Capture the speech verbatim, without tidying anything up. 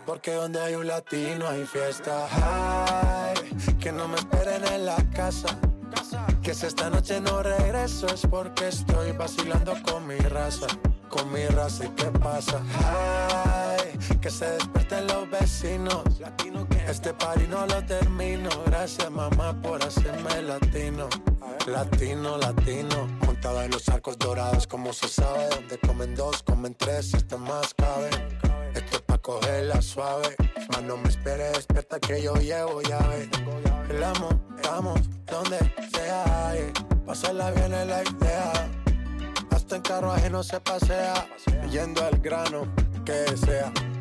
Porque donde hay un latino hay fiesta. Ay, que no me esperen en la casa. Que si esta noche no regreso es porque estoy vacilando con mi raza. Con mi raza, ¿y qué pasa? Ay, que se despierten los vecinos. Este party no lo termino. Gracias, mamá, por hacerme latino. Latino, latino. Montado en los arcos dorados, como se sabe. Donde comen dos, comen tres, este más cabe. Esto es pa' cogerla suave. Mas no me esperes, despierta que yo llevo llave. La montamos donde sea. eh. Pasarla bien es la idea. Hasta en carruaje no se pasea. Yendo al grano, que sea.